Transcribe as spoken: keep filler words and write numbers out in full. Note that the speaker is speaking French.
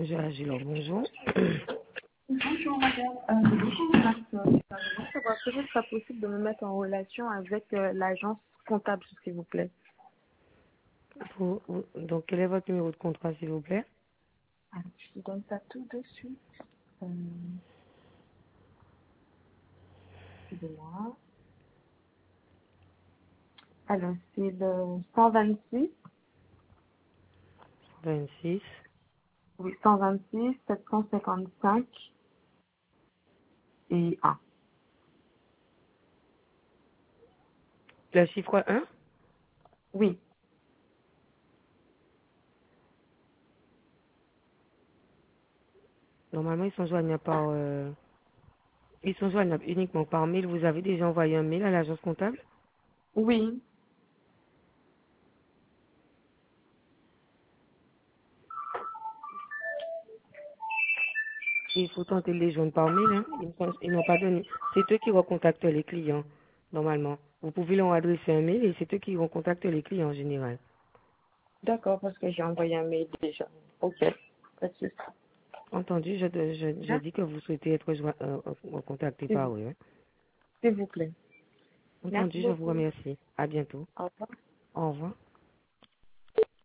Bonjour, Agilor, bonjour. Bonjour madame, euh, bonjour madame. Euh, J'aimerais savoir est-ce que ce sera possible de me mettre en relation avec euh, l'agence comptable, s'il vous plaît. Vous- vous- donc, quel est votre numéro de contrat, s'il vous plaît? Ah, je vous donne ça tout de suite. Euh, Excusez-moi. Alors, c'est le cent vingt-six, vingt-six. oui, cent vingt-six, sept cent cinquante-cinq et un. Le chiffre un. Oui, Normalement, ils sont joignables par... euh, ils sont joignables uniquement par mail. Vous avez déjà envoyé un mail à l'agence comptable? oui, Il faut tenter de les joindre par mail. Hein. Ils, ne sont- ils n'ont pas donné... C'est eux qui recontactent les clients, normalement. Vous pouvez leur adresser un mail et c'est eux qui recontactent les clients en général. d'accord, parce que j'ai envoyé un mail déjà. Ok, pas de souci. Entendu, je, je, je Merci, dis que vous souhaitez être joint- euh, euh, contacté s'il par vous eux. Hein. s'il vous plaît. Merci Entendu, je vous beaucoup. remercie. À bientôt. Au revoir. Au revoir.